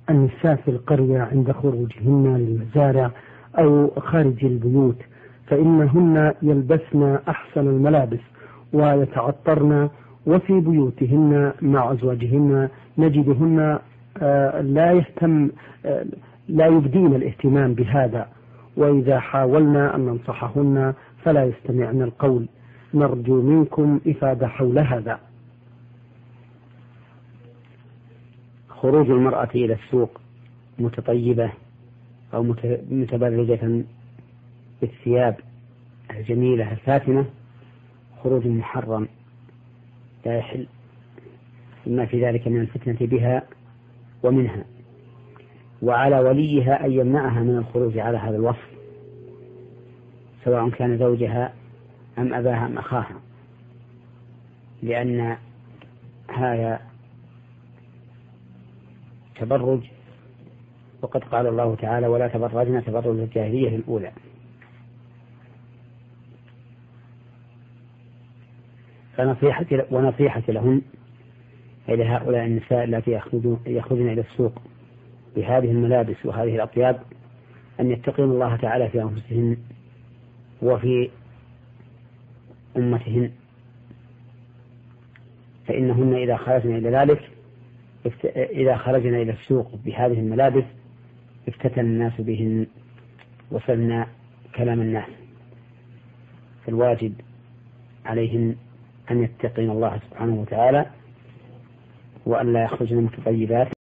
النساء في القرية عند خروجهن للمزارع أو خارج البيوت، فإنهن يلبسن أحسن الملابس ويتعطرن، وفي بيوتهن مع أزواجهن نجدهن لا يبدين الاهتمام بهذا، وإذا حاولنا أن ننصحهن فلا يستمعن القول. نرجو منكم إفادة حول هذا. خروج المرأة إلى السوق متطيبة أو متبرجة بالثياب الجميلة الفاتنة خروج محرم لا يحل، إما في ذلك من الفتنة بها ومنها، وعلى وليها أن يمنعها من الخروج على هذا الوصف، سواء كان زوجها أم أباها أم أخاها، لأن هذا تبرج، وقد قال الله تعالى: ولا تبرجنا تبرج الجاهلية الأولى. ونصيحة لهن إلى هؤلاء النساء التي يخرجن إلى السوق بهذه الملابس وهذه الأطياب أن يتقين الله تعالى في أنفسهن وفي أمتهن، فإنهن إذا خرجن إلى السوق بهذه الملابس افتتن الناس بهن وصلنا كلام الناس، فالواجب عليهن أن يتقين الله سبحانه وتعالى وأن لا يخرجن متطيبات